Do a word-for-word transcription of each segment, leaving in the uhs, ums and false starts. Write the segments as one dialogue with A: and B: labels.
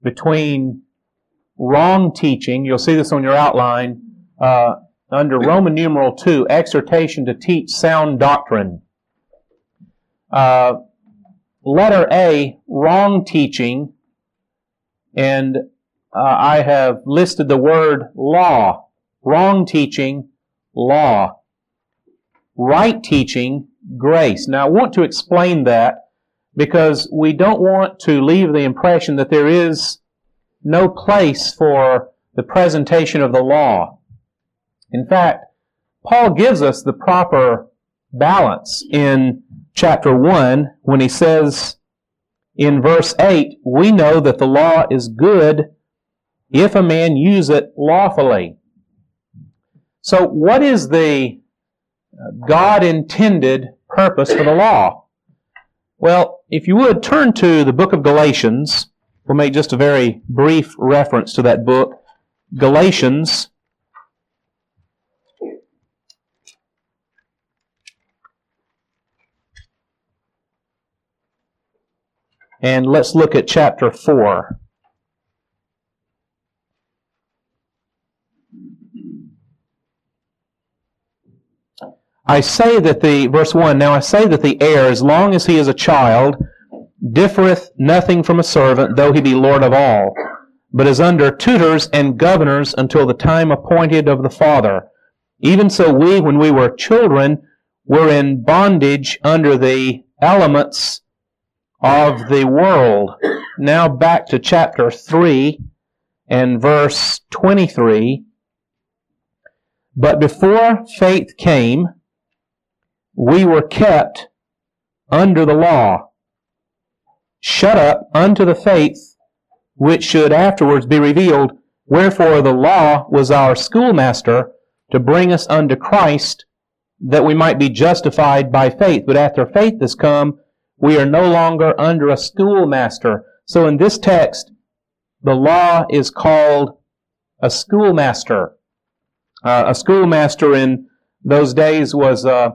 A: between wrong teaching. You'll see this on your outline uh, under Roman numeral two, exhortation to teach sound doctrine. Uh, letter A, wrong teaching, and uh, I have listed the word law. Wrong teaching, law. Right teaching, grace. Now I want to explain that because we don't want to leave the impression that there is no place for the presentation of the law. In fact, Paul gives us the proper balance in chapter one when he says in verse eight, we know that the law is good if a man use it lawfully. So what is the God-intended purpose for the law? Well, if you would, turn to the book of Galatians. We'll make just a very brief reference to that book. Galatians. And let's look at chapter four. I say that the, verse one, now I say that the heir, as long as he is a child, differeth nothing from a servant, though he be Lord of all, but is under tutors and governors until the time appointed of the Father. Even so we, when we were children, were in bondage under the elements of the world. Now back to chapter three and verse twenty-three. But before faith came, we were kept under the law, shut up unto the faith which should afterwards be revealed. Wherefore the law was our schoolmaster to bring us unto Christ, that we might be justified by faith. But after faith has come, we are no longer under a schoolmaster. So in this text, the law is called a schoolmaster. Uh, a schoolmaster in those days was uh,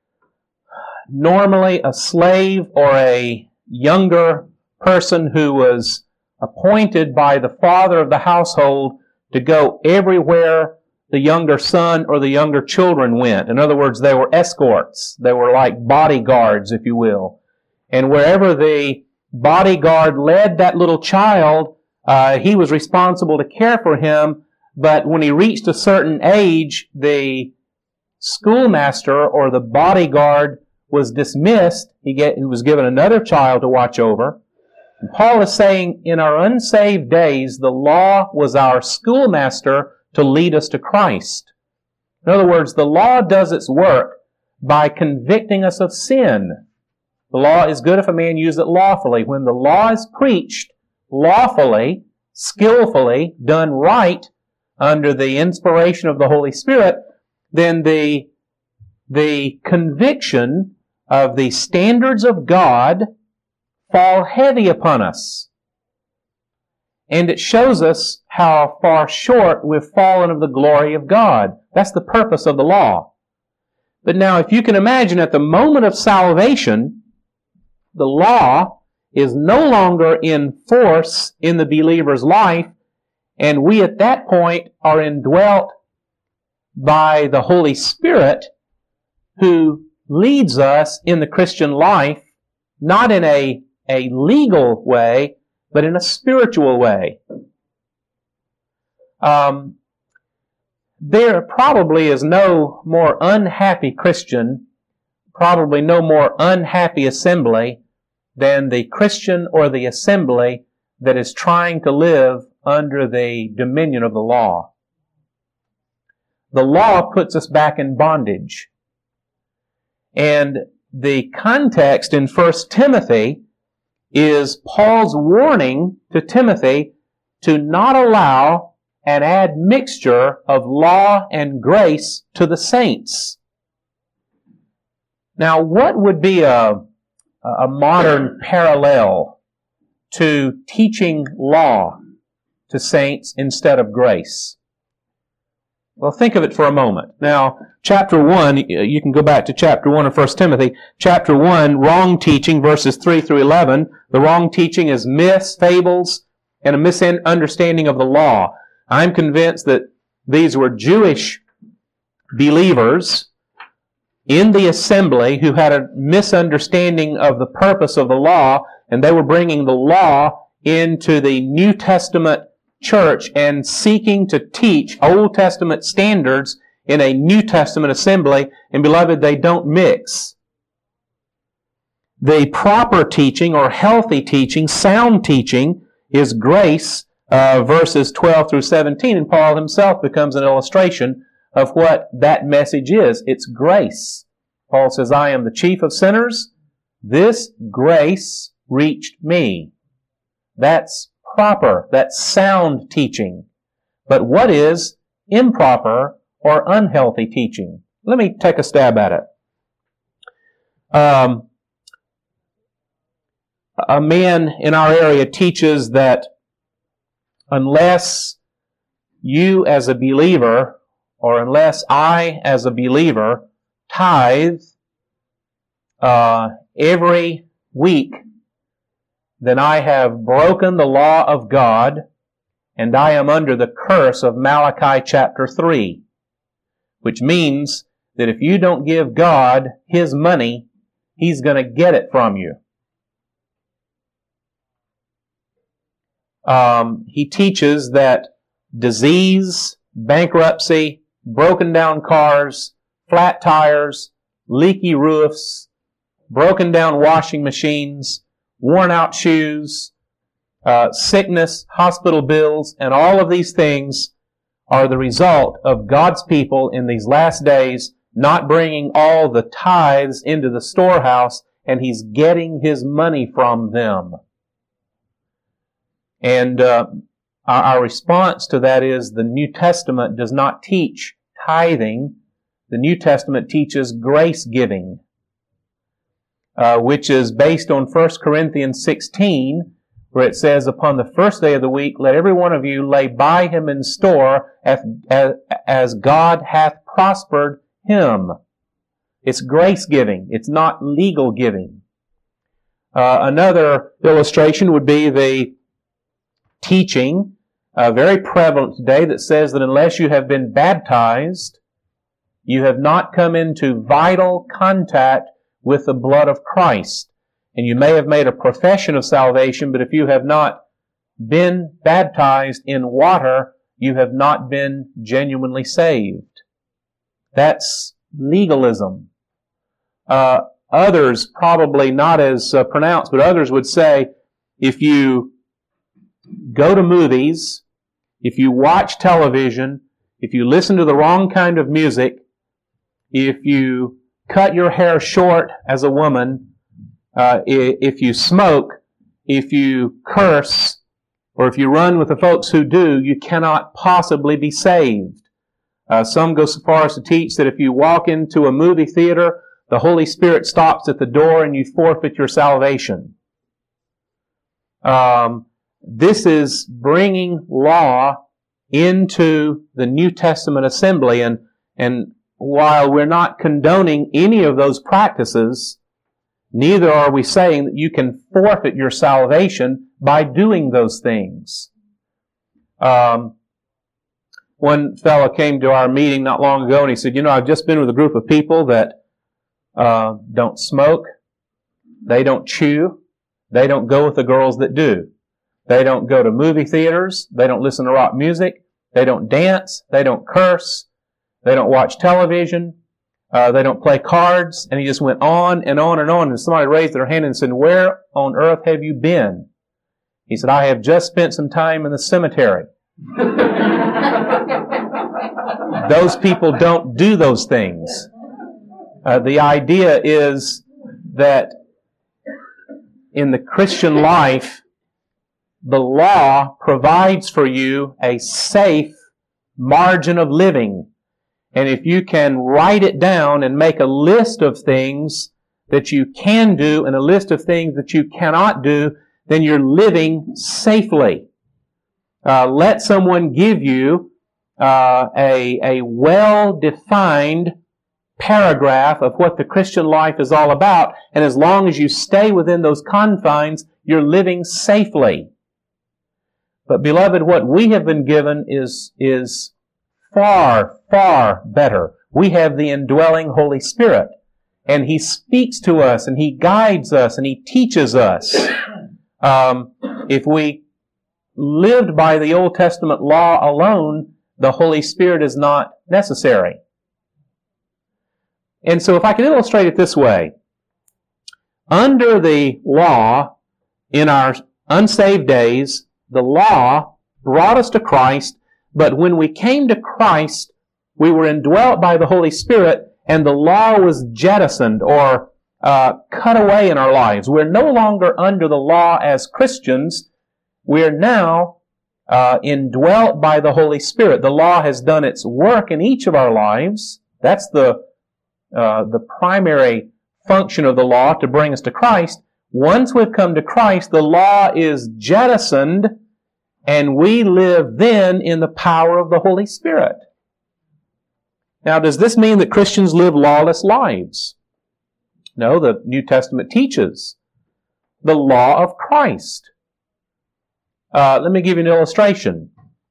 A: normally a slave or a younger person who was appointed by the father of the household to go everywhere the younger son or the younger children went. In other words, they were escorts. They were like bodyguards, if you will. And wherever the bodyguard led that little child, uh, he was responsible to care for him. But when he reached a certain age, the schoolmaster or the bodyguard was dismissed. He, get, he was given another child to watch over. And Paul is saying, in our unsaved days, the law was our schoolmaster to lead us to Christ. In other words, the law does its work by convicting us of sin. The law is good if a man use it lawfully. When the law is preached lawfully, skillfully, done right, under the inspiration of the Holy Spirit, then the, the conviction of the standards of God fall heavy upon us. And it shows us how far short we've fallen of the glory of God. That's the purpose of the law. But now, if you can imagine, at the moment of salvation, the law is no longer in force in the believer's life, and we at that point are indwelt by the Holy Spirit, who leads us in the Christian life, not in a, a legal way, but in a spiritual way. Um, there probably is no more unhappy Christian, probably no more unhappy assembly than the Christian or the assembly that is trying to live under the dominion of the law. The law puts us back in bondage. And the context in First Timothy is Paul's warning to Timothy to not allow an admixture of law and grace to the saints. Now, what would be a, a modern parallel to teaching law to saints instead of grace? Well, think of it for a moment. Now, chapter one, you can go back to chapter one of First Timothy. Chapter one, wrong teaching, verses three through eleven. The wrong teaching is myths, fables, and a misunderstanding of the law. I'm convinced that these were Jewish believers in the assembly who had a misunderstanding of the purpose of the law, and they were bringing the law into the New Testament church and seeking to teach Old Testament standards in a New Testament assembly. And beloved, they don't mix. The proper teaching, or healthy teaching, sound teaching, is grace, uh, verses twelve through seventeen. And Paul himself becomes an illustration of what that message is. It's grace. Paul says, I am the chief of sinners. This grace reached me. That's proper. That's sound teaching. But what is improper or unhealthy teaching? Let me take a stab at it. Um, a man in our area teaches that unless you as a believer, or unless I as a believer, tithe uh, every week, then I have broken the law of God, and I am under the curse of Malachi chapter three, which means that if you don't give God His money, He's going to get it from you. Um, he teaches that disease, bankruptcy, broken down cars, flat tires, leaky roofs, broken down washing machines, worn out shoes, uh, sickness, hospital bills, and all of these things are the result of God's people in these last days not bringing all the tithes into the storehouse, and He's getting His money from them. And uh, our, our response to that is the New Testament does not teach tithing. The New Testament teaches grace giving, uh, which is based on First Corinthians sixteen, where it says, upon the first day of the week, let every one of you lay by him in store as, as, as God hath prospered him. It's grace giving. It's not legal giving. Uh, another illustration would be the teaching, uh, very prevalent today, that says that unless you have been baptized, you have not come into vital contact with the blood of Christ. And you may have made a profession of salvation, but if you have not been baptized in water, you have not been genuinely saved. That's legalism. Uh, others, probably not as uh, pronounced, but others would say, if you go to movies, if you watch television, if you listen to the wrong kind of music, if you cut your hair short as a woman, uh, if you smoke, if you curse, or if you run with the folks who do, you cannot possibly be saved. Uh, some go so far as to teach that if you walk into a movie theater, the Holy Spirit stops at the door and you forfeit your salvation. Um, this is bringing law into the New Testament assembly, and, and while we're not condoning any of those practices, neither are we saying that you can forfeit your salvation by doing those things. Um, one fellow came to our meeting not long ago and he said, you know, I've just been with a group of people that uh, don't smoke, they don't chew, they don't go with the girls that do. They don't go to movie theaters, they don't listen to rock music, they don't dance, they don't curse, they don't watch television, uh, they don't play cards. And he just went on and on and on. And somebody raised their hand and said, where on earth have you been? He said, I have just spent some time in the cemetery. Those people don't do those things. Uh, the idea is that in the Christian life, the law provides for you a safe margin of living. And if you can write it down and make a list of things that you can do and a list of things that you cannot do, then you're living safely. Uh, let someone give you uh, a, a well-defined paragraph of what the Christian life is all about, and as long as you stay within those confines, you're living safely. But beloved, what we have been given is, is far, far better. We have the indwelling Holy Spirit. And He speaks to us, and He guides us, and He teaches us. Um, if we lived by the Old Testament law alone, the Holy Spirit is not necessary. And so if I can illustrate it this way, under the law, in our unsaved days, the law brought us to Christ, but when we came to Christ, we were indwelt by the Holy Spirit, and the law was jettisoned or uh, cut away in our lives. We're no longer under the law as Christians. We're now uh, indwelt by the Holy Spirit. The law has done its work in each of our lives. That's the uh, the primary function of the law, to bring us to Christ. Once we've come to Christ, the law is jettisoned, and we live then in the power of the Holy Spirit. Now, does this mean that Christians live lawless lives? No, the New Testament teaches the law of Christ. Uh, let me give you an illustration.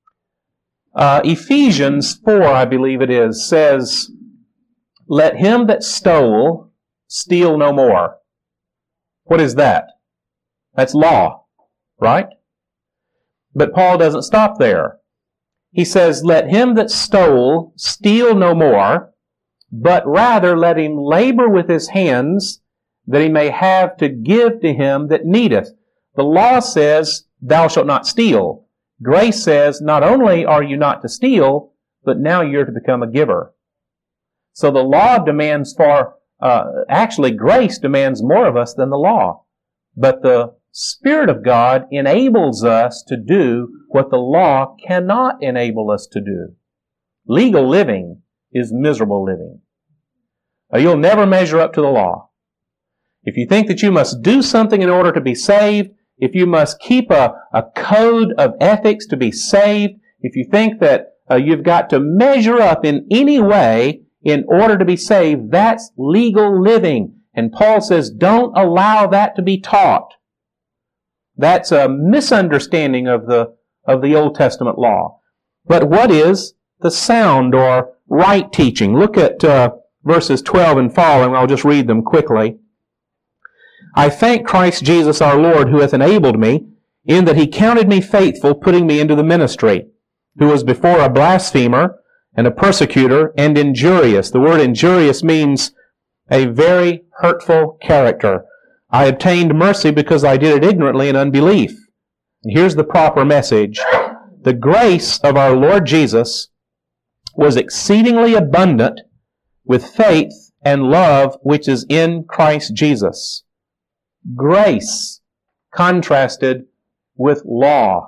A: Uh, Ephesians four, I believe it is, says, "Let him that stole steal no more." What is that? That's law, right? But Paul doesn't stop there. He says, "Let him that stole steal no more, but rather let him labor with his hands, that he may have to give to him that needeth." The law says, "Thou shalt not steal." Grace says, not only are you not to steal, but now you're to become a giver. So the law demands far, uh, actually grace demands more of us than the law. But the Spirit of God enables us to do what the law cannot enable us to do. Legal living is miserable living. Uh, you'll never measure up to the law. If you think that you must do something in order to be saved, if you must keep a, a code of ethics to be saved, if you think that uh, you've got to measure up in any way in order to be saved, that's legal living. And Paul says, don't allow that to be taught. That's a misunderstanding of the, of the Old Testament law. But what is the sound or right teaching? Look at uh, verses twelve and following. I'll just read them quickly. "I thank Christ Jesus our Lord, who hath enabled me, in that he counted me faithful, putting me into the ministry, who was before a blasphemer, and a persecutor, and injurious." The word injurious means a very hurtful character. "I obtained mercy because I did it ignorantly in unbelief." And here's the proper message. "The grace of our Lord Jesus was exceedingly abundant with faith and love which is in Christ Jesus." Grace contrasted with law.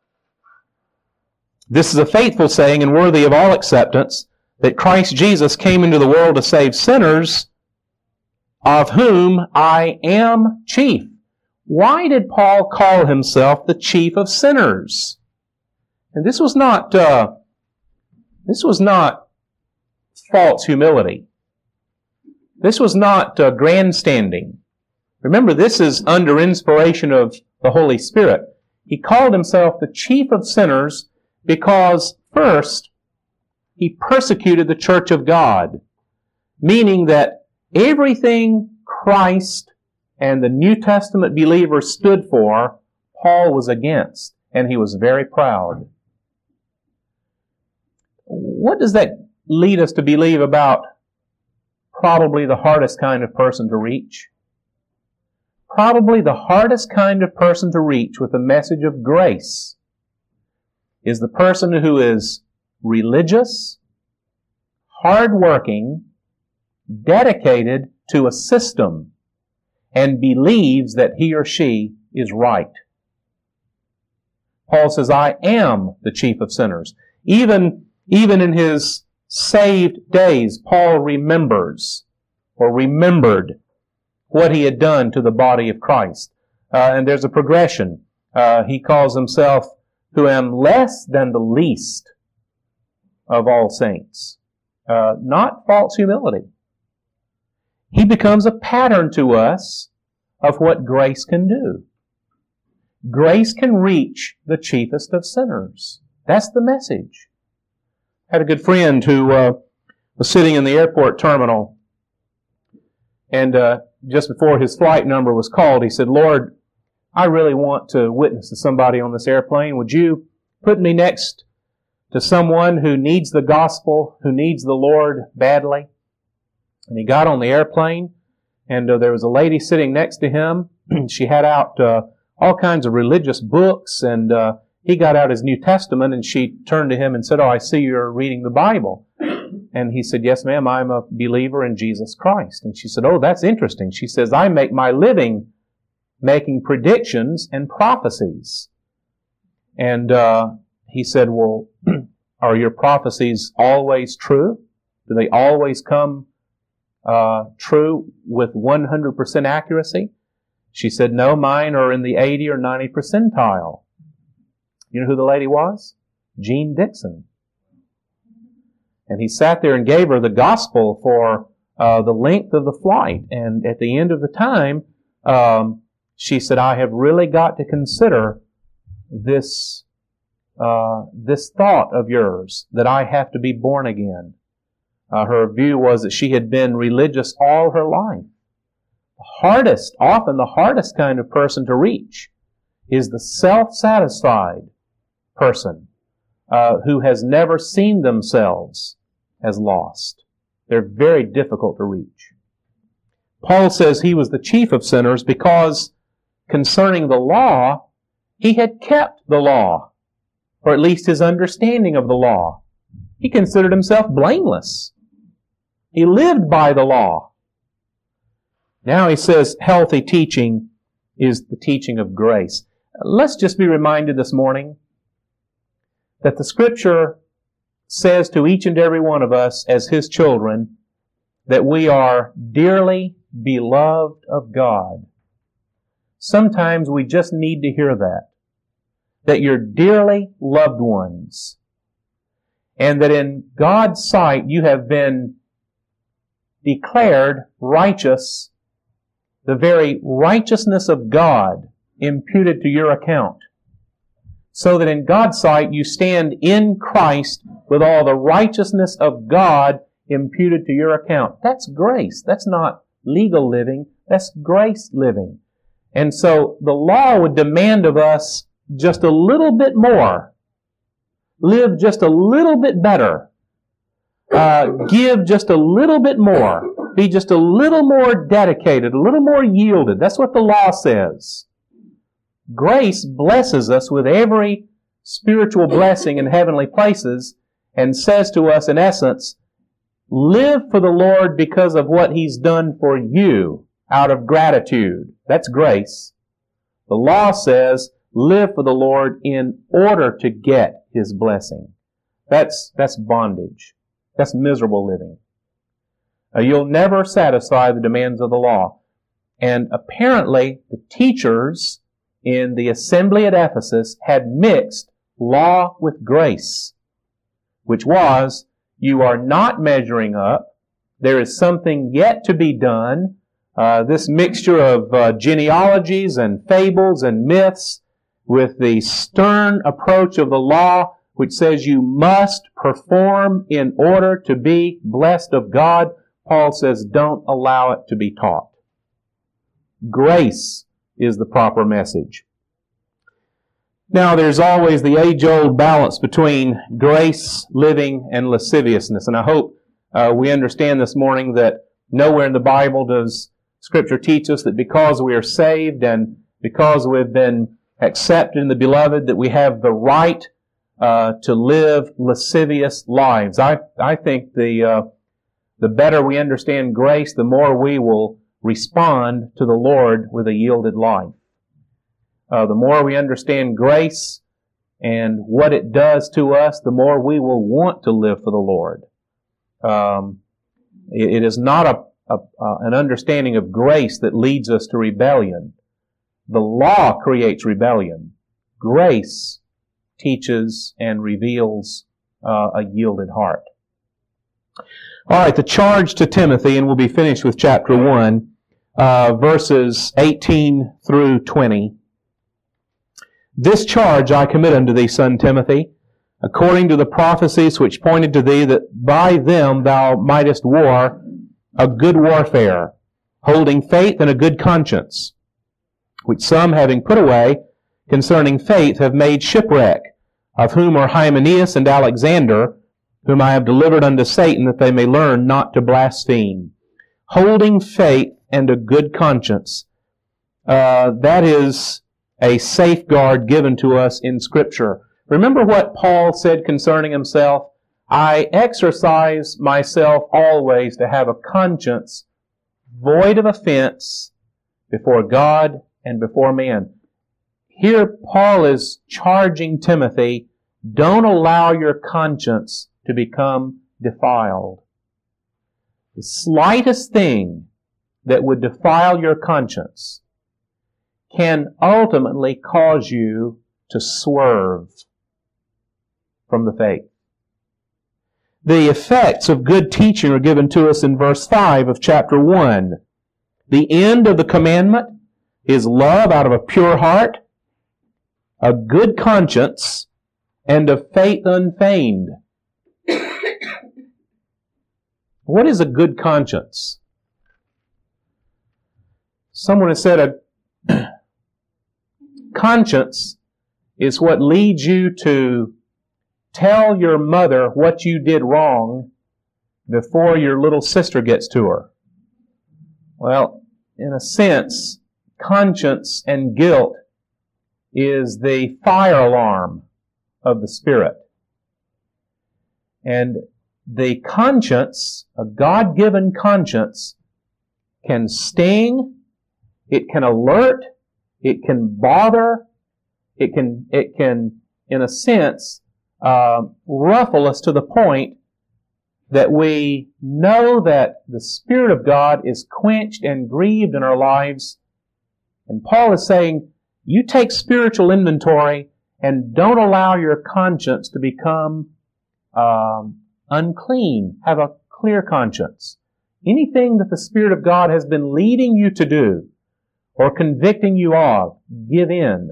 A: This is a faithful saying and worthy of all acceptance, that Christ Jesus came into the world to save sinners, of whom I am chief. Why did Paul call himself the chief of sinners? And this was not uh, this was not false humility. This was not uh, grandstanding. Remember, this is under inspiration of the Holy Spirit. He called himself the chief of sinners because, first, he persecuted the church of God, meaning that everything Christ and the New Testament believers stood for, Paul was against, and he was very proud. What does that lead us to believe about probably the hardest kind of person to reach? Probably the hardest kind of person to reach with the message of grace is the person who is religious, hardworking, dedicated to a system, and believes that he or she is right. Paul says, "I am the chief of sinners." Even, even in his saved days, Paul remembers or remembered what he had done to the body of Christ. Uh, and there's a progression. Uh, he calls himself, "who am less than the least of all saints." Uh, not false humility. He becomes a pattern to us of what grace can do. Grace can reach the chiefest of sinners. That's the message. I had a good friend who uh, was sitting in the airport terminal, and uh, just before his flight number was called, he said, "Lord, I really want to witness to somebody on this airplane. Would you put me next to someone who needs the gospel, who needs the Lord badly?" And he got on the airplane, and uh, there was a lady sitting next to him. She had out uh, all kinds of religious books, and uh, he got out his New Testament, and she turned to him and said, "Oh, I see you're reading the Bible." And he said, "Yes, ma'am, I'm a believer in Jesus Christ." And she said, "Oh, that's interesting." She says, "I make my living making predictions and prophecies." And uh, he said, "Well, are your prophecies always true? Do they always come uh, true with one hundred percent accuracy?" She said, "No, mine are in the eighty or ninety percentile." You know who the lady was? Jean Dixon. And he sat there and gave her the gospel for uh, the length of the flight. And at the end of the time, um, she said, "I have really got to consider this uh, this thought of yours, that I have to be born again." Uh, her view was that she had been religious all her life. The hardest, often the hardest kind of person to reach is the self-satisfied person uh, who has never seen themselves as lost. They're very difficult to reach. Paul says he was the chief of sinners because concerning the law, he had kept the law, or at least his understanding of the law. He considered himself blameless. He lived by the law. Now he says healthy teaching is the teaching of grace. Let's just be reminded this morning that the Scripture says to each and every one of us as His children that we are dearly beloved of God. Sometimes we just need to hear that. That you're dearly loved ones. And that in God's sight you have been declared righteous, the very righteousness of God imputed to your account. So that in God's sight you stand in Christ with all the righteousness of God imputed to your account. That's grace. That's not legal living. That's grace living. And so the law would demand of us just a little bit more. Live just a little bit better. Uh, give just a little bit more. Be just a little more dedicated, a little more yielded. That's what the law says. Grace blesses us with every spiritual blessing in heavenly places and says to us, in essence, live for the Lord because of what He's done for you out of gratitude. That's grace. The law says, live for the Lord in order to get His blessing. That's, that's bondage. That's miserable living. Uh, you'll never satisfy the demands of the law. And apparently, the teachers in the assembly at Ephesus had mixed law with grace, which was, you are not measuring up. There is something yet to be done. Uh, this mixture of uh, genealogies and fables and myths with the stern approach of the law, which says you must perform in order to be blessed of God. Paul says, don't allow it to be taught. Grace is the proper message. Now, there's always the age-old balance between grace living and lasciviousness. And I hope uh, we understand this morning that nowhere in the Bible does Scripture teach us that because we are saved and because we've been accepted in the Beloved, that we have the right uh, to live lascivious lives. I, I think the, uh, the better we understand grace, the more we will respond to the Lord with a yielded life. Uh, the more we understand grace and what it does to us, the more we will want to live for the Lord. Um, it, it is not a, a, uh, an understanding of grace that leads us to rebellion. The law creates rebellion. Grace teaches and reveals uh, a yielded heart. All right, the charge to Timothy, and we'll be finished with chapter one, uh, verses eighteen through twenty. This charge I commit unto thee, son Timothy, according to the prophecies which pointed to thee, that by them thou mightest war a good warfare, holding faith and a good conscience, which some, having put away concerning faith, have made shipwreck, of whom are Hymenaeus and Alexander, whom I have delivered unto Satan, that they may learn not to blaspheme. Holding faith and a good conscience. Uh, that is a safeguard given to us in Scripture. Remember what Paul said concerning himself? I exercise myself always to have a conscience void of offense before God and before men. Here Paul is charging Timothy, don't allow your conscience to become defiled. The slightest thing that would defile your conscience can ultimately cause you to swerve from the faith. The effects of good teaching are given to us in verse five of chapter one. The end of the commandment is love out of a pure heart, a good conscience, and of faith unfeigned. What is a good conscience? Someone has said a conscience is what leads you to tell your mother what you did wrong before your little sister gets to her. Well, in a sense, conscience and guilt is the fire alarm of the Spirit. And the conscience, a God-given conscience, can sting, it can alert, it can bother, it can, it can, in a sense, uh, ruffle us to the point that we know that the Spirit of God is quenched and grieved in our lives. And Paul is saying, you take spiritual inventory and don't allow your conscience to become um, unclean. Have a clear conscience. Anything that the Spirit of God has been leading you to do or convicting you of, give in.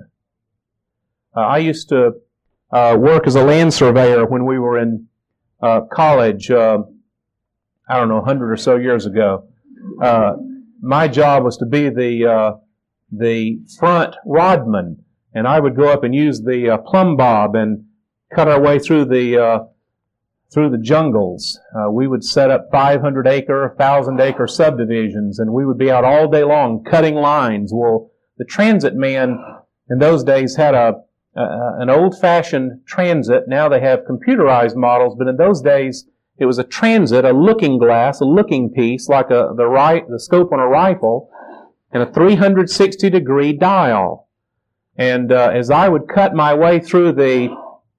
A: Uh, I used to uh, work as a land surveyor when we were in uh, college, uh, I don't know, a hundred or so years ago. Uh, my job was to be the uh, the front rodman, and I would go up and use the uh, plumb bob and cut our way through the uh, through the jungles. Uh, we would set up five hundred acre, one thousand acre subdivisions, and we would be out all day long cutting lines. Well, the transit man in those days had a uh, an old-fashioned transit. Now they have computerized models, but in those days it was a transit, a looking glass, a looking piece, like a the right the scope on a rifle, and a three hundred sixty degree dial. And uh, as I would cut my way through the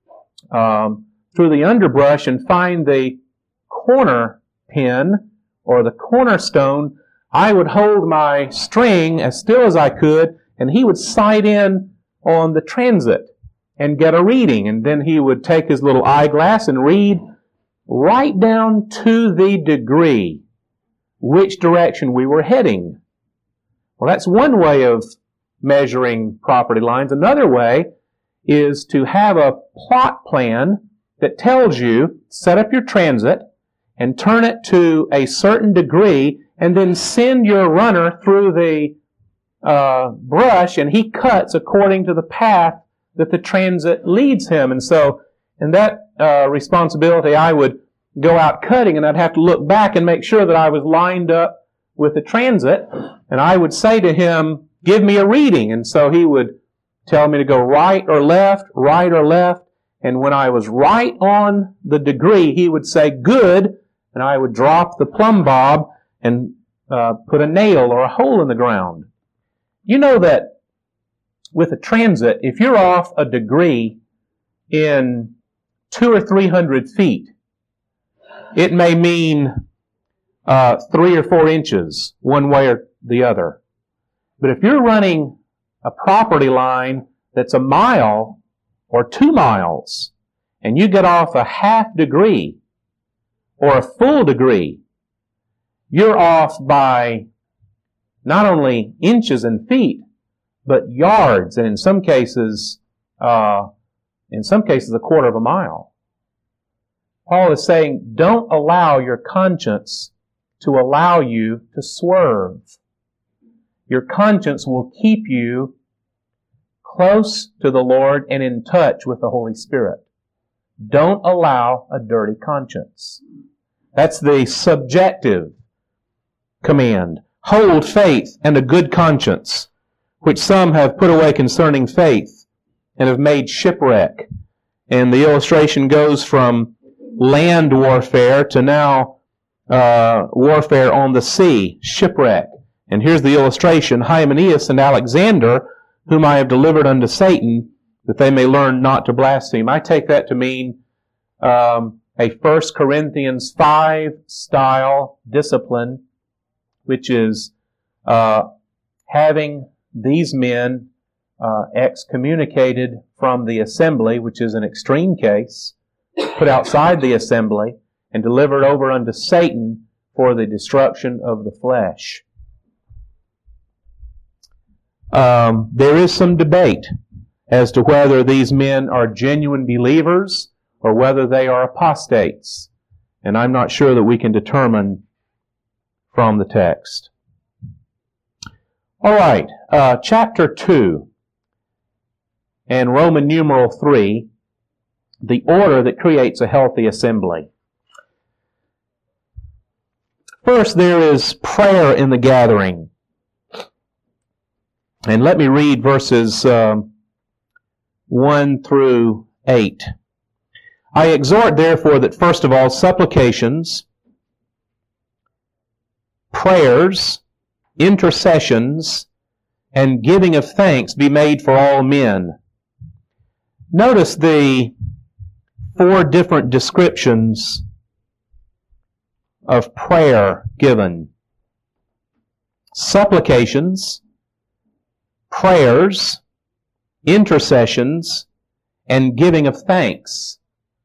A: um, through the underbrush and find the corner pin or the cornerstone, I would hold my string as still as I could, and he would sight in on the transit and get a reading. And then he would take his little eyeglass and read right down to the degree which direction we were heading. Well, that's one way of measuring property lines. Another way is to have a plot plan that tells you, set up your transit and turn it to a certain degree, and then send your runner through the uh, brush, and he cuts according to the path that the transit leads him. And so in that uh, responsibility, I would go out cutting, and I'd have to look back and make sure that I was lined up with the transit, and I would say to him, give me a reading. And so he would tell me to go right or left, right or left. And when I was right on the degree, he would say, good, and I would drop the plumb bob and uh, put a nail or a hole in the ground. You know that with a transit, if you're off a degree in two or three hundred feet, it may mean uh, three or four inches one way or the other. But if you're running a property line that's a mile or two miles, and you get off a half degree or a full degree, you're off by not only inches and feet, but yards, and in some cases, uh, in some cases a quarter of a mile. Paul is saying, don't allow your conscience to allow you to swerve. Your conscience will keep you close to the Lord and in touch with the Holy Spirit. Don't allow a dirty conscience. That's the subjective command. Hold faith and a good conscience, which some have put away concerning faith and have made shipwreck. And the illustration goes from land warfare to now uh, warfare on the sea, shipwreck. And here's the illustration: Hymenaeus and Alexander, whom I have delivered unto Satan, that they may learn not to blaspheme. I take that to mean um, a First Corinthians five style discipline, which is uh, having these men uh, excommunicated from the assembly, which is an extreme case, put outside the assembly, and delivered over unto Satan for the destruction of the flesh. Um, there is some debate as to whether these men are genuine believers or whether they are apostates. And I'm not sure that we can determine from the text. All right, uh, chapter two and Roman numeral three, the order that creates a healthy assembly. First, there is prayer in the gathering. And let me read verses um, one through eight. I exhort, therefore, that first of all, supplications, prayers, intercessions, and giving of thanks be made for all men. Notice the four different descriptions of prayer given. Supplications, prayers, intercessions, and giving of thanks.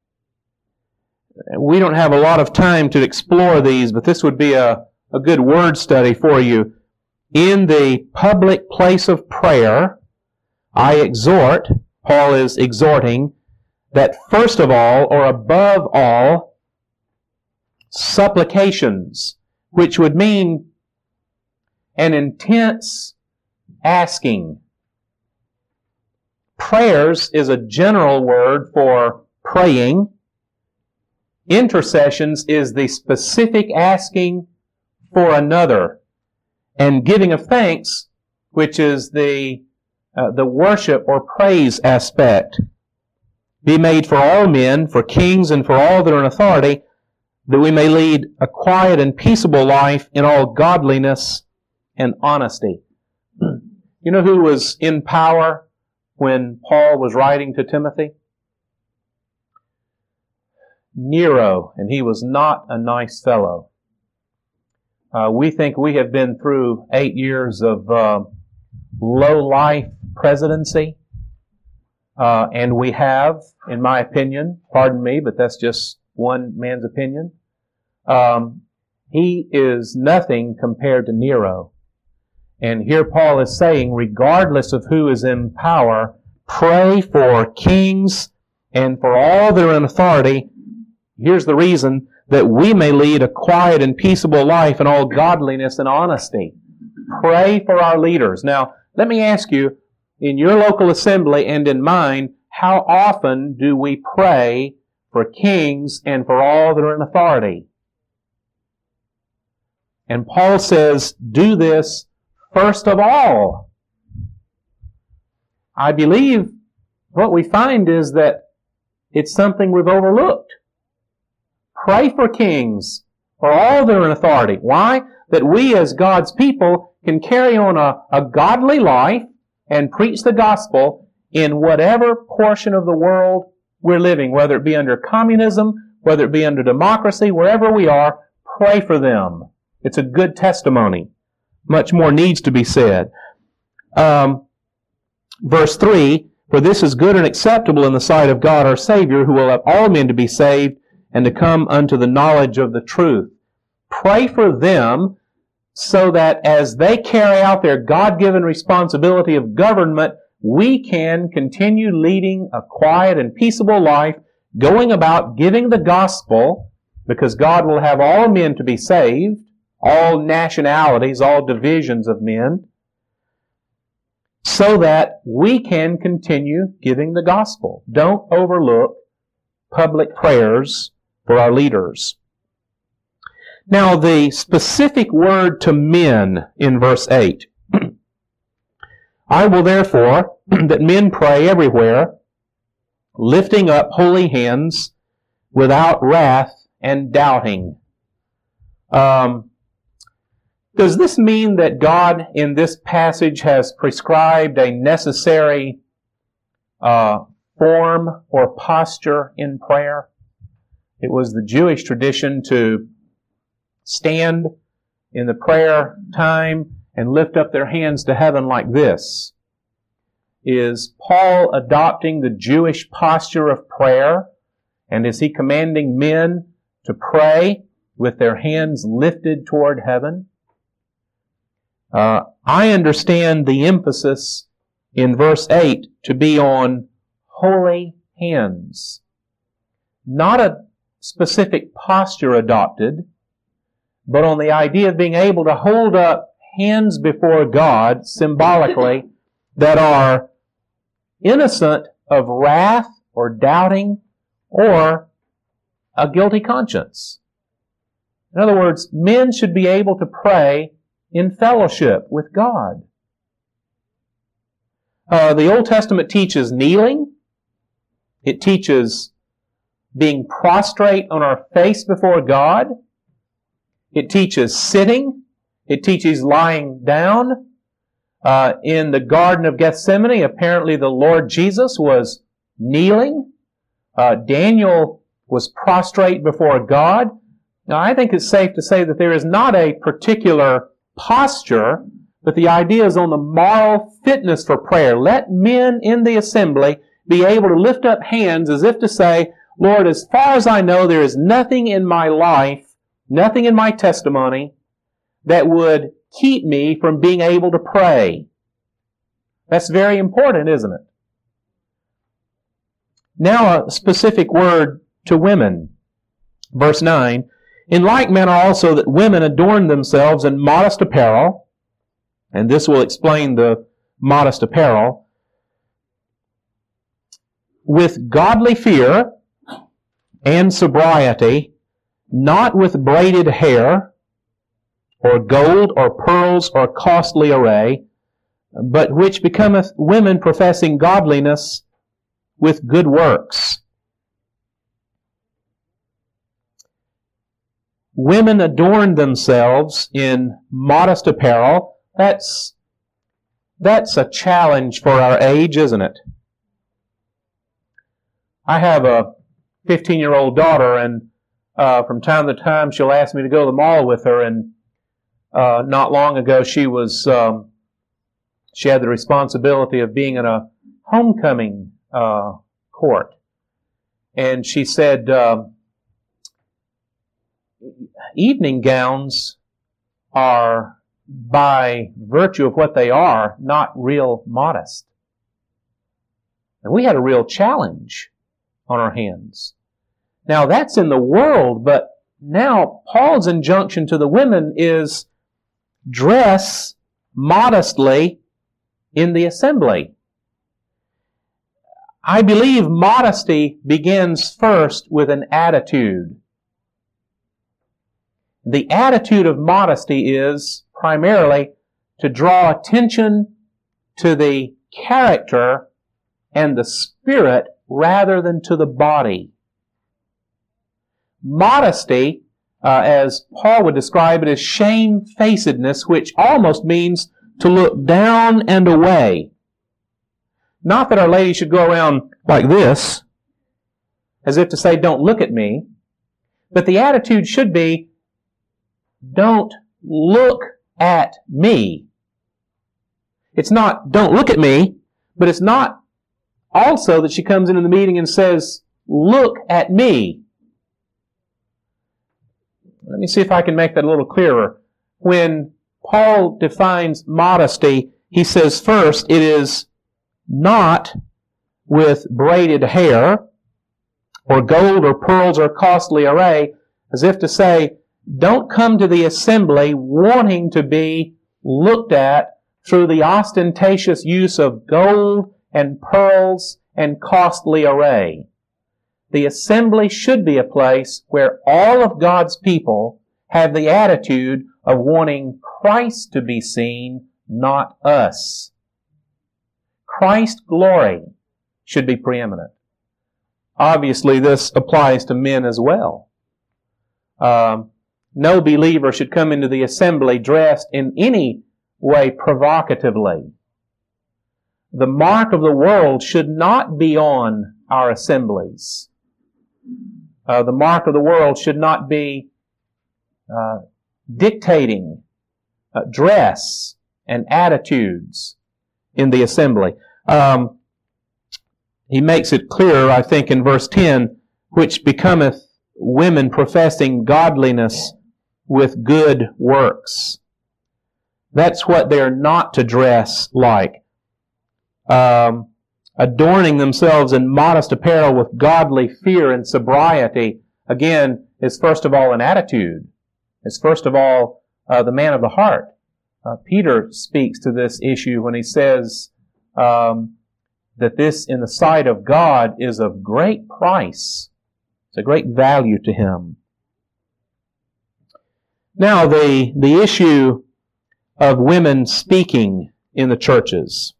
A: We don't have a lot of time to explore these, but this would be a, a good word study for you. In the public place of prayer, I exhort, Paul is exhorting, that first of all, or above all, supplications, which would mean an intense asking. Prayers is a general word for praying. Intercessions is the specific asking for another. And giving of thanks, which is the uh, the worship or praise aspect, be made for all men, for kings, and for all that are in authority, that we may lead a quiet and peaceable life in all godliness and honesty. You know who was in power when Paul was writing to Timothy? Nero, and he was not a nice fellow. Uh, we think we have been through eight years of uh, low-life presidency, uh, and we have, in my opinion, pardon me, but that's just one man's opinion. Um, he is nothing compared to Nero. And here Paul is saying, regardless of who is in power, pray for kings and for all that are in authority. Here's the reason: that we may lead a quiet and peaceable life in all godliness and honesty. Pray for our leaders. Now, let me ask you, in your local assembly and in mine, how often do we pray for kings and for all that are in authority? And Paul says, do this first of all. I believe what we find is that it's something we've overlooked. Pray for kings, for all that are in authority. Why? That we as God's people can carry on a, a godly life and preach the gospel in whatever portion of the world we're living, whether it be under communism, whether it be under democracy, wherever we are, pray for them. It's a good testimony. Much more needs to be said. Um, verse three, for this is good and acceptable in the sight of God our Savior, who will have all men to be saved and to come unto the knowledge of the truth. Pray for them so that as they carry out their God-given responsibility of government we can continue leading a quiet and peaceable life, going about giving the gospel, because God will have all men to be saved, all nationalities, all divisions of men, so that we can continue giving the gospel. Don't overlook public prayers for our leaders. Now, the specific word to men in verse eight. I will therefore that men pray everywhere, lifting up holy hands without wrath and doubting. Um, does this mean that God in this passage has prescribed a necessary uh, form or posture in prayer? It was the Jewish tradition to stand in the prayer time and lift up their hands to heaven like this. Is Paul adopting the Jewish posture of prayer? And is he commanding men to pray with their hands lifted toward heaven? Uh, I understand the emphasis in verse eight to be on holy hands. Not a specific posture adopted, but on the idea of being able to hold up hands before God, symbolically, that are innocent of wrath or doubting or a guilty conscience. In other words, men should be able to pray in fellowship with God. Uh, the Old Testament teaches kneeling. It teaches being prostrate on our face before God. It teaches sitting. It teaches lying down. Uh, in the Garden of Gethsemane, apparently the Lord Jesus was kneeling. Uh, Daniel was prostrate before God. Now, I think it's safe to say that there is not a particular posture, but the idea is on the moral fitness for prayer. Let men in the assembly be able to lift up hands as if to say, Lord, as far as I know, there is nothing in my life, nothing in my testimony that would keep me from being able to pray. That's very important, isn't it? Now a specific word to women. Verse nine, in like manner also that women adorn themselves in modest apparel, and this will explain the modest apparel, with godly fear and sobriety, not with braided hair, or gold, or pearls, or costly array, but which becometh women professing godliness with good works. Women adorn themselves in modest apparel. That's, that's a challenge for our age, isn't it? I have a fifteen-year-old daughter, and uh, from time to time she'll ask me to go to the mall with her, and Uh, not long ago, she was um, she had the responsibility of being in a homecoming uh, court, and she said uh, evening gowns are, by virtue of what they are, not real modest. And we had a real challenge on our hands. Now that's in the world, but now Paul's injunction to the women is dress modestly in the assembly. I believe modesty begins first with an attitude. The attitude of modesty is primarily to draw attention to the character and the spirit rather than to the body. Modesty, Uh, as Paul would describe it, as shamefacedness, which almost means to look down and away. Not that our ladies should go around like this, as if to say, don't look at me, but the attitude should be, don't look at me. It's not, don't look at me, but it's not also that she comes into the meeting and says, look at me. Let me see if I can make that a little clearer. When Paul defines modesty, he says first it is not with braided hair, or gold or pearls or costly array, as if to say, don't come to the assembly wanting to be looked at through the ostentatious use of gold and pearls and costly array. The assembly should be a place where all of God's people have the attitude of wanting Christ to be seen, not us. Christ's glory should be preeminent. Obviously, this applies to men as well. Um, no believer should come into the assembly dressed in any way provocatively. The mark of the world should not be on our assemblies. Uh, the mark of the world should not be uh, dictating uh, dress and attitudes in the assembly. Um, he makes it clear, I think, in verse ten, which becometh women professing godliness with good works. That's what they're not to dress like. Um, adorning themselves in modest apparel with godly fear and sobriety, again, is first of all an attitude. It's first of all uh, the man of the heart. Uh, Peter speaks to this issue when he says um, that this, in the sight of God, is of great price. It's a great value to him. Now, the, the issue of women speaking in the churches.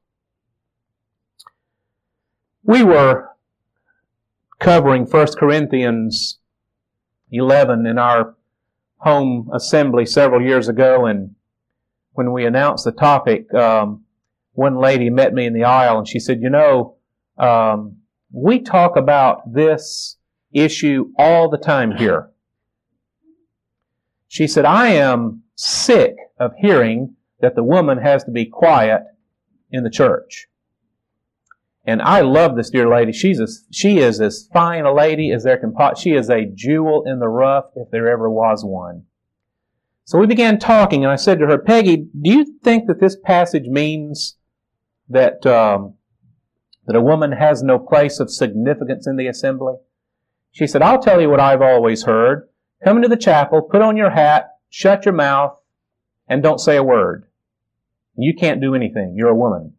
A: We were covering First Corinthians eleven in our home assembly several years ago, and when we announced the topic, um, one lady met me in the aisle and she said, you know, um, we talk about this issue all the time here. She said, I am sick of hearing that the woman has to be quiet in the church. And I love this dear lady. She's a, she is as fine a lady as there can possibly. She is a jewel in the rough if there ever was one. So we began talking, and I said to her, Peggy, do you think that this passage means that um, that a woman has no place of significance in the assembly? She said, I'll tell you what I've always heard. Come into the chapel, put on your hat, shut your mouth, and don't say a word. You can't do anything. You're a woman.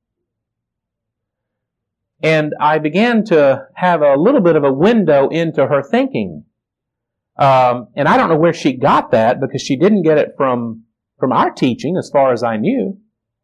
A: And I began to have a little bit of a window into her thinking. Um, and I don't know where she got that, because she didn't get it from, from our teaching, as far as I knew.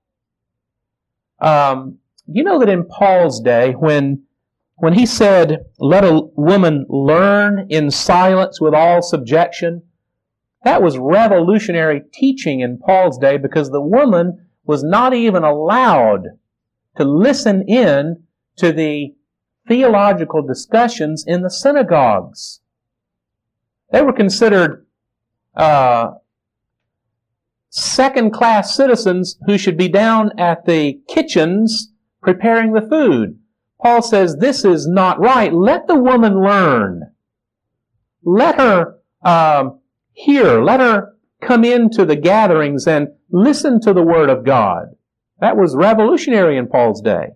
A: Um, you know that in Paul's day, when, when he said, let a woman learn in silence with all subjection, that was revolutionary teaching in Paul's day, because the woman was not even allowed to listen in to the theological discussions in the synagogues. They were considered uh, second-class citizens who should be down at the kitchens preparing the food. Paul says, this is not right. Let the woman learn. Let her um, hear. Let her come into the gatherings and listen to the Word of God. That was revolutionary in Paul's day.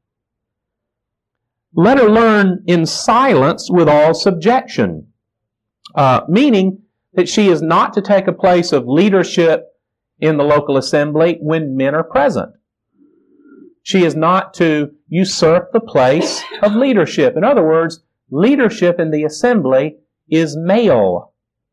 A: Let her learn in silence with all subjection. Uh, meaning that she is not to take a place of leadership in the local assembly when men are present. She is not to usurp the place of leadership. In other words, leadership in the assembly is male.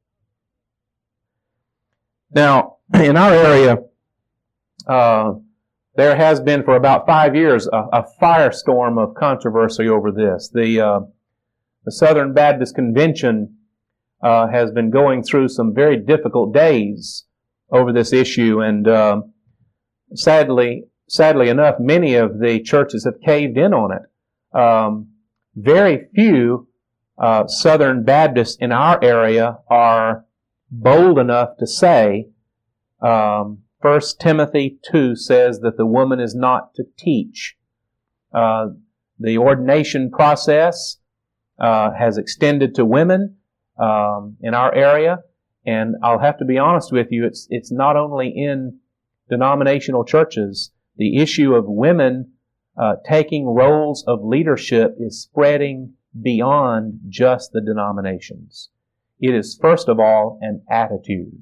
A: Now, in our area, uh, there has been for about five years a, a firestorm of controversy over this. The, uh, the Southern Baptist Convention uh, has been going through some very difficult days over this issue, and uh, sadly, sadly enough, many of the churches have caved in on it. Um, very few uh, Southern Baptists in our area are bold enough to say, um, First Timothy two says that the woman is not to teach. Uh, the ordination process uh, has extended to women um, in our area, and I'll have to be honest with you, it's it's not only in denominational churches. The issue of women uh, taking roles of leadership is spreading beyond just the denominations. It is, first of all, an attitude.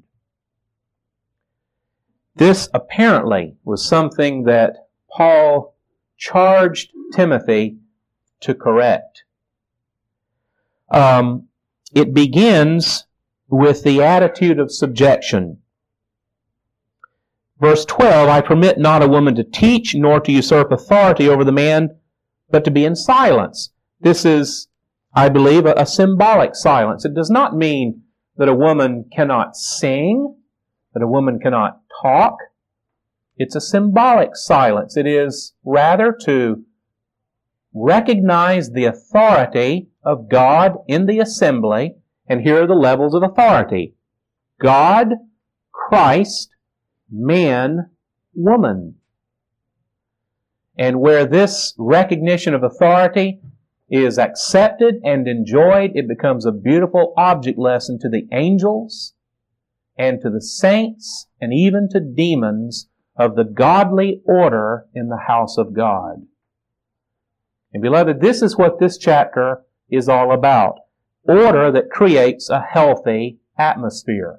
A: This apparently was something that Paul charged Timothy to correct. Um, it begins with the attitude of subjection. Verse twelve, I permit not a woman to teach, nor to usurp authority over the man, but to be in silence. This is, I believe, a, a symbolic silence. It does not mean that a woman cannot sing, that a woman cannot talk. It's a symbolic silence. It is rather to recognize the authority of God in the assembly, and here are the levels of authority. God, Christ, man, woman. And where this recognition of authority is accepted and enjoyed, it becomes a beautiful object lesson to the angels and to the saints and even to demons of the godly order in the house of God. And beloved, this is what this chapter is all about. Order that creates a healthy atmosphere.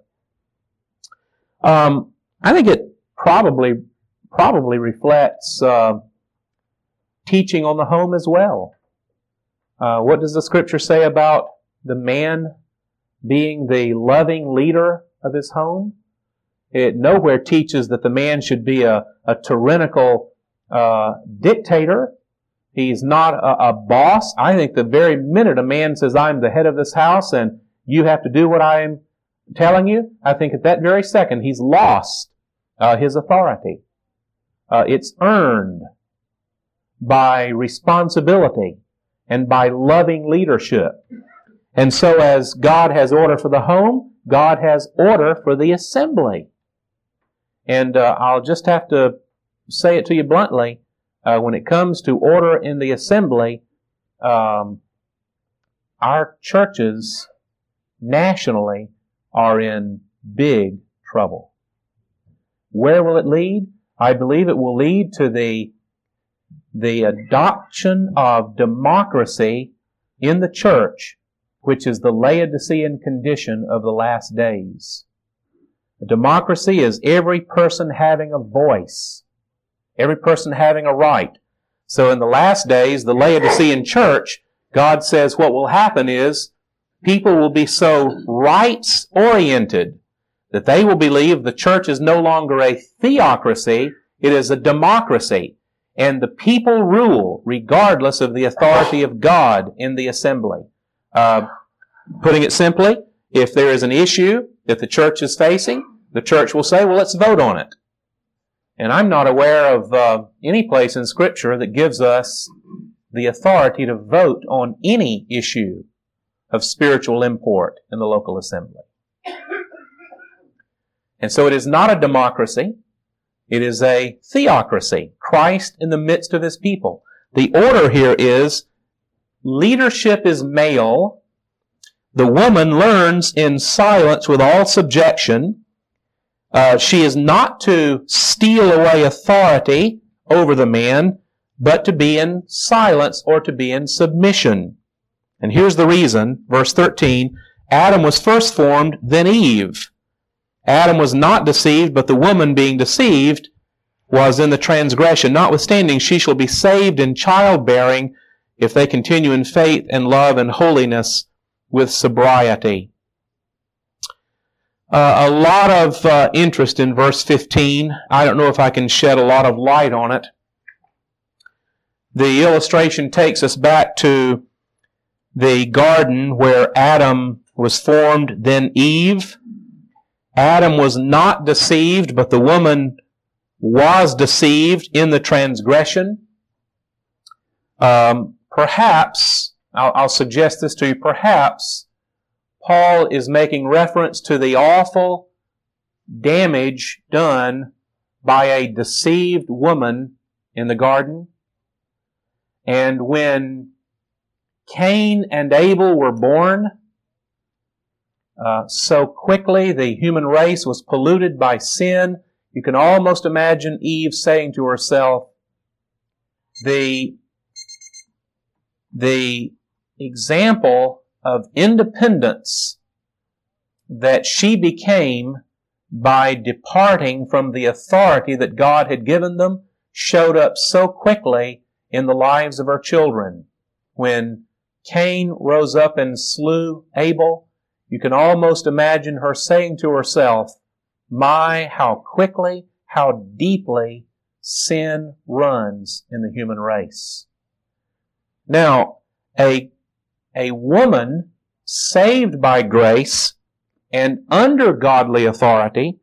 A: Um, I think it probably probably reflects uh, teaching on the home as well. Uh, what does the Scripture say about the man being the loving leader of his home? It nowhere teaches that the man should be a, a tyrannical uh, dictator. He's not a, a boss. I think the very minute a man says, I'm the head of this house and you have to do what I'm telling you, I think at that very second he's lost uh, his authority. Uh, it's earned by responsibility and by loving leadership. And so as God has order for the home, God has order for the assembly. And uh, I'll just have to say it to you bluntly, uh, when it comes to order in the assembly, um, our churches nationally are in big trouble. Where will it lead? I believe it will lead to the, the adoption of democracy in the church, which is the Laodicean condition of the last days. A democracy is every person having a voice, every person having a right. So in the last days, the Laodicean church, God says what will happen is people will be so rights-oriented that they will believe the church is no longer a theocracy, it is a democracy. And the people rule regardless of the authority of God in the assembly. Uh, putting it simply, if there is an issue that the church is facing, the church will say, well, let's vote on it. And I'm not aware of uh, any place in Scripture that gives us the authority to vote on any issue of spiritual import in the local assembly. And so it is not a democracy. It is a theocracy. Christ in the midst of His people. The order here is leadership is male. The woman learns in silence with all subjection. Uh, she is not to steal away authority over the man, but to be in silence or to be in submission. And here's the reason, verse thirteen, Adam was first formed, then Eve. Adam was not deceived, but the woman being deceived was in the transgression. Notwithstanding, she shall be saved in childbearing if they continue in faith and love and holiness with sobriety. Uh, a lot of uh, interest in verse fifteen. I don't know if I can shed a lot of light on it. The illustration takes us back to the garden where Adam was formed, then Eve. Adam was not deceived, but the woman was deceived in the transgression. Um, perhaps, I'll, I'll suggest this to you, perhaps Paul is making reference to the awful damage done by a deceived woman in the garden. And when Cain and Abel were born, uh, so quickly the human race was polluted by sin. You can almost imagine Eve saying to herself, the, the example of independence that she became by departing from the authority that God had given them showed up so quickly in the lives of her children. When Cain rose up and slew Abel, you can almost imagine her saying to herself, "My, how quickly, how deeply sin runs in the human race." Now, a, a woman saved by grace and under godly authority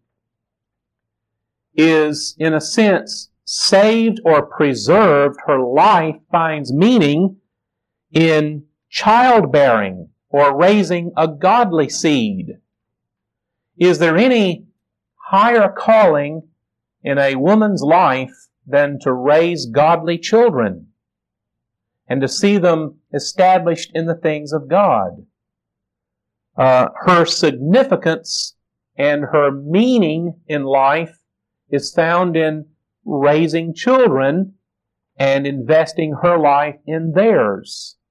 A: is, in a sense, saved or preserved. Her life finds meaning in childbearing or raising a godly seed. Is there any higher calling in a woman's life than to raise godly children and to see them established in the things of God? Uh, her significance and her meaning in life is found in raising children and investing her life in theirs.